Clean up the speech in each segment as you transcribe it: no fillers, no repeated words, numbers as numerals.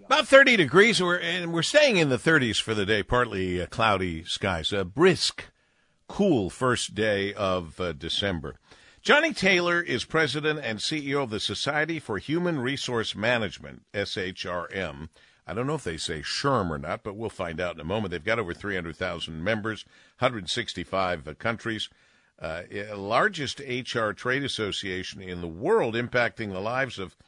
About 30 degrees, and we're staying in the 30s for the day, partly cloudy skies. A brisk, cool first day of December. Johnny Taylor is president and CEO of the Society for Human Resource Management, SHRM. I don't know if they say SHRM or not, but we'll find out in a moment. They've got over 300,000 members, 165 countries. Largest HR trade association in the world, impacting the lives of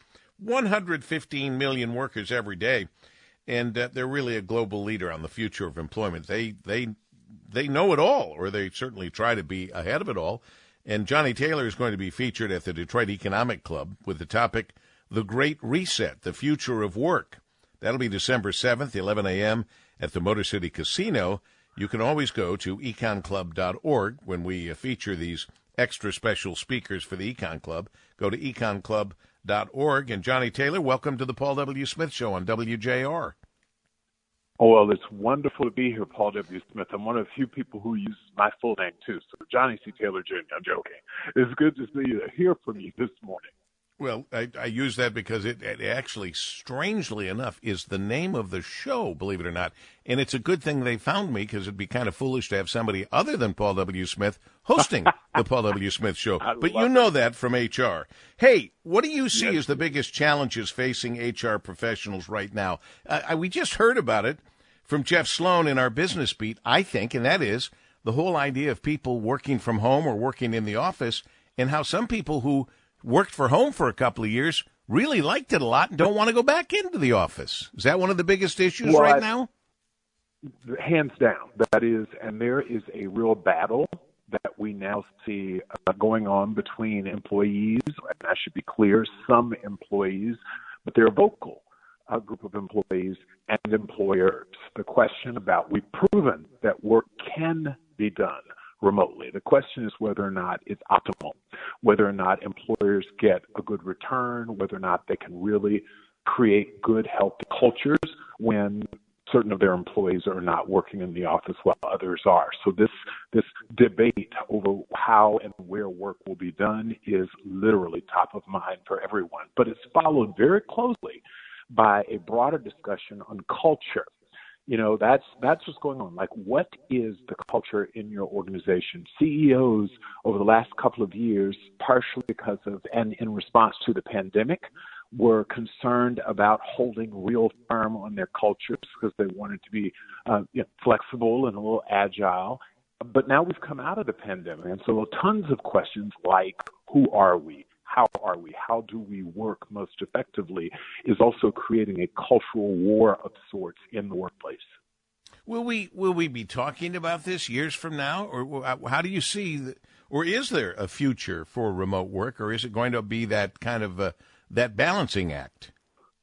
115 million workers every day, and they're really a global leader on the future of employment. They know it all, or they certainly try to be ahead of it all. And Johnny Taylor is going to be featured at the Detroit Economic Club with the topic, The Great Reset, the Future of Work. That'll be December 7th, 11 a.m. at the Motor City Casino. You can always go to econclub.org when we feature these extra special speakers for the Econ Club. Go to econclub.org. And Johnny Taylor, welcome to the Paul W. Smith Show on WJR. Oh, well, it's wonderful to be here, Paul W. Smith. I'm one of the few people who uses my full name, too. So Johnny C. Taylor, Jr., I'm joking. It's good to see you, hear from you this morning. Well, I use that because it actually, strangely enough, is the name of the show, believe it or not. And it's a good thing they found me, because it'd be kind of foolish to have somebody other than Paul W. Smith hosting the Paul W. Smith Show. But you know that from HR. Hey, what do you see as the biggest challenges facing HR professionals right now? We just heard about it from Jeff Sloan in our business beat, I think, and that is the whole idea of people working from home or working in the office, and how some people who worked for home for a couple of years really liked it a lot and don't want to go back into the office. Is that one of the biggest issues right now? Hands down, that is, and there is a real battle that we now see going on between employees, and I should be clear, some employees, but they're vocal, a group of employees and employers. The question about, we've proven that work can be done remotely. The question is whether or not it's optimal, whether or not employers get a good return, whether or not they can really create good, healthy cultures when certain of their employees are not working in the office while others are. So this debate over how and where work will be done is literally top of mind for everyone. But it's followed very closely by a broader discussion on culture. You know, that's what's going on. Like, what is the culture in your organization? CEOs over the last couple of years, partially because of and in response to the pandemic, were concerned about holding real firm on their cultures because they wanted to be flexible and a little agile. But now we've come out of the pandemic, and so tons of questions like, who are we? How are we? How do we work most effectively is also creating a cultural war of sorts in the workplace. Will we be talking about this years from now, or how do you see, or is there a future for remote work, or is it going to be that kind of that balancing act?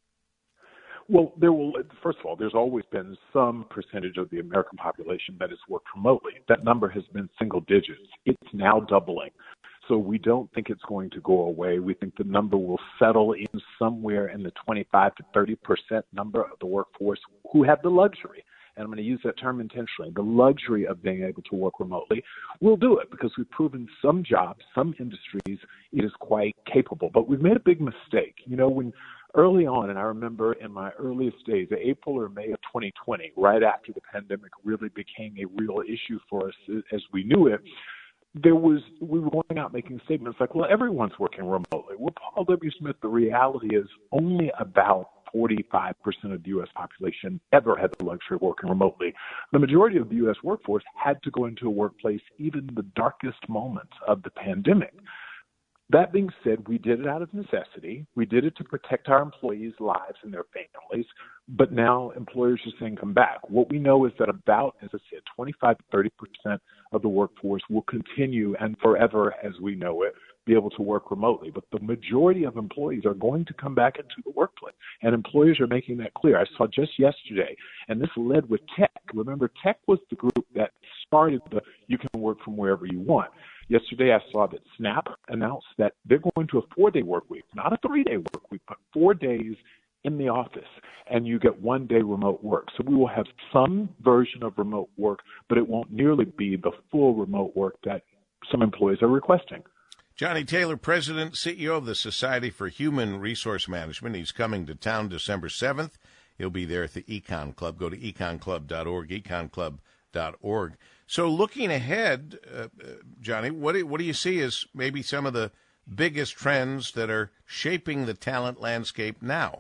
Well, first of all, there's always been some percentage of the American population that has worked remotely. That number has been single digits. It's now doubling. So we don't think it's going to go away. We think the number will settle in somewhere in the 25 to 30% number of the workforce who have the luxury, and I'm going to use that term intentionally, the luxury of being able to work remotely. We'll do it because we've proven some jobs, some industries, it is quite capable. But we've made a big mistake. You know, when early on, and I remember in my earliest days, April or May of 2020, right after the pandemic really became a real issue for us as we knew it, we were going out making statements like, well, everyone's working remotely. Well, Paul W. Smith, the reality is only about 45% of the U.S. population ever had the luxury of working remotely. The majority of the U.S. workforce had to go into a workplace even in the darkest moments of the pandemic. That being said, we did it out of necessity. We did it to protect our employees' lives and their families. But now employers are saying, come back. What we know is that about, as I said, 25 to 30% of the workforce will continue and forever, as we know it, be able to work remotely. But the majority of employees are going to come back into the workplace. And employers are making that clear. I saw just yesterday, and this led with tech. Remember, tech was the group that started the you can work from wherever you want. Yesterday, I saw that Snap announced that they're going to a 4-day work week, not a 3-day work week, but 4 days in the office, and you get 1 day remote work. So we will have some version of remote work, but it won't nearly be the full remote work that some employees are requesting. Johnny Taylor, President, CEO of the Society for Human Resource Management. He's coming to town December 7th. He'll be there at the Econ Club. Go to econclub.org, econclub.org. So looking ahead, Johnny, what do you see as maybe some of the biggest trends that are shaping the talent landscape now?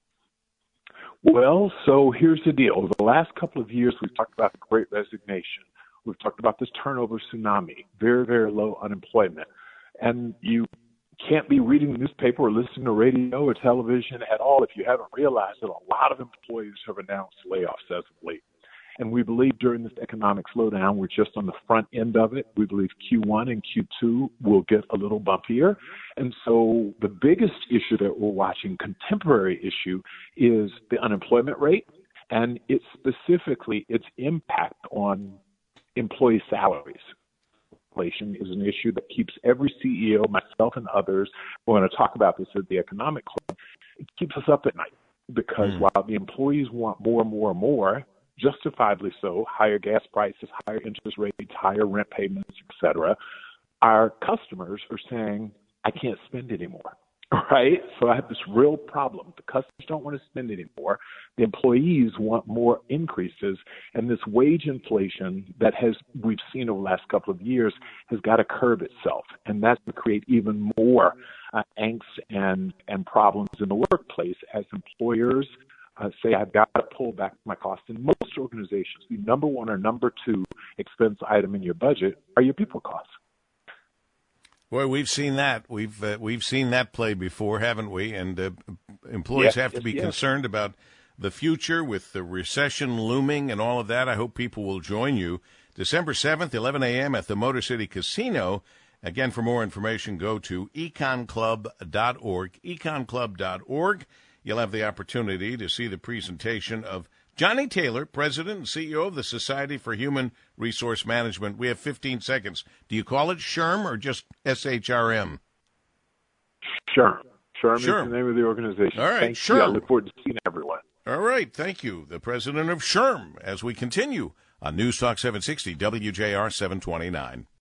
Well, so here's the deal. Over the last couple of years, we've talked about the Great Resignation. We've talked about this turnover tsunami, very, very low unemployment. And you can't be reading the newspaper or listening to radio or television at all if you haven't realized that a lot of employers have announced layoffs as of late. And we believe during this economic slowdown, we're just on the front end of it. We believe Q1 and Q2 will get a little bumpier. And so the biggest issue that we're watching, contemporary issue, is the unemployment rate, and it's specifically its impact on employee salaries. Inflation is an issue that keeps every CEO, myself and others, we're going to talk about this at the Economic Club, it keeps us up at night because while the employees want more and more and more, justifiably so, higher gas prices, higher interest rates, higher rent payments, et cetera, our customers are saying, I can't spend anymore, right? So I have this real problem. The customers don't want to spend anymore. The employees want more increases, and this wage inflation that we've seen over the last couple of years has got to curb itself, and that's going to create even more angst and problems in the workplace as employers say, I've got to pull back my costs. In most organizations, the number one or number two expense item in your budget are your people costs. Boy, we've seen that. We've seen that play before, haven't we? And employees have to be concerned about the future with the recession looming and all of that. I hope people will join you December 7th, 11 a.m. at the Motor City Casino. Again, for more information, go to econclub.org, econclub.org. You'll have the opportunity to see the presentation of Johnny Taylor, President and CEO of the Society for Human Resource Management. We have 15 seconds. Do you call it SHRM or just SHRM? SHRM. SHRM is the name of the organization. All right, Thank SHRM. you. I look forward to seeing everyone. All right, thank you. The president of SHRM as we continue on News Talk 760, WJR 729.